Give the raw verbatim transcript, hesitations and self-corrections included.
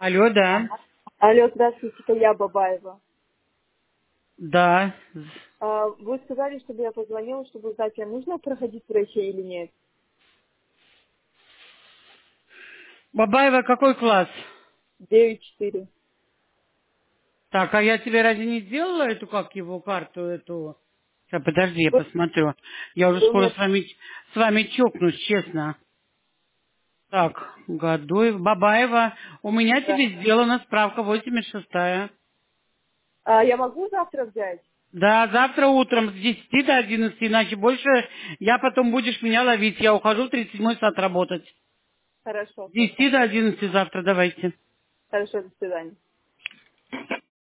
Алло, да. Алло, здравствуйте, это я, Бабаева. Да. А, Вы сказали, чтобы я позвонила, чтобы узнать, а нужно проходить врачей или нет? Бабаева, какой класс? девять четыре. Так, а я тебе разве не сделала эту, как его, карту эту? Сейчас, подожди, я Вы, посмотрю. Я уже вы скоро мне... с вами, с вами чокнусь, честно. Так, Гадуев, Бабаева. У меня Да. тебе сделана справка восемьдесят шестая. А, я могу завтра взять? Да, завтра утром с десяти до одиннадцати, иначе больше я потом будешь меня ловить. Я ухожу в тридцать седьмой сад работать. Хорошо, С десяти хорошо. до одиннадцати завтра давайте. Хорошо, до свидания.